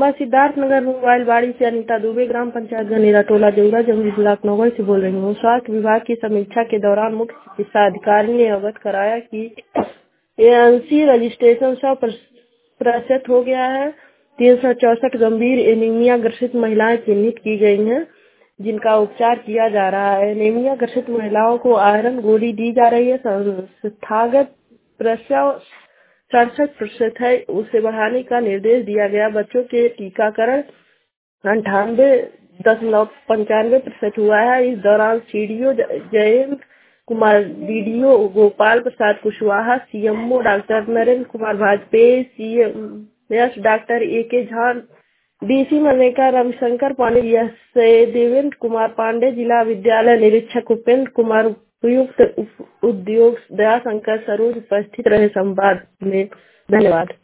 मैं सिद्धार्थनगर मोबाइल बाड़ी से अनीता दुबे, ग्राम पंचायत गनेरा टोला जौरा जमुई जिला नौगढ़ से बोल रही हूँ। स्वास्थ्य विभाग की समीक्षा के दौरान मुख्य चिकित्सा अधिकारी ने अवगत कराया कि एएनसी रजिस्ट्रेशन 100% हो गया है। 364 गंभीर एनीमिया ग्रसित महिलाएं चिन्हित की गई हैं, जिनका उपचार किया जा रहा है। एनीमिया ग्रसित महिलाओं को आयरन गोली दी जा रही है। संस्थागत प्रसव 67% है, उसे बढ़ाने का निर्देश दिया गया। बच्चों के टीकाकरण 98.95% हुआ है। इस दौरान CDO Jayant Kumar, DDO Gopal Prasad Kushwaha, CMO doctor Narendra Kumar Vajpayee, CMS doctor AK Jha, DC मनरेगा रविशंकर पांडे, देवेंद्र कुमार पांडे, जिला विद्यालय निरीक्षक उपेंद्र कुमार, उपायुक्त उद्योग दयाशंकर सरोज उपस्थित रहे। संवाद में धन्यवाद।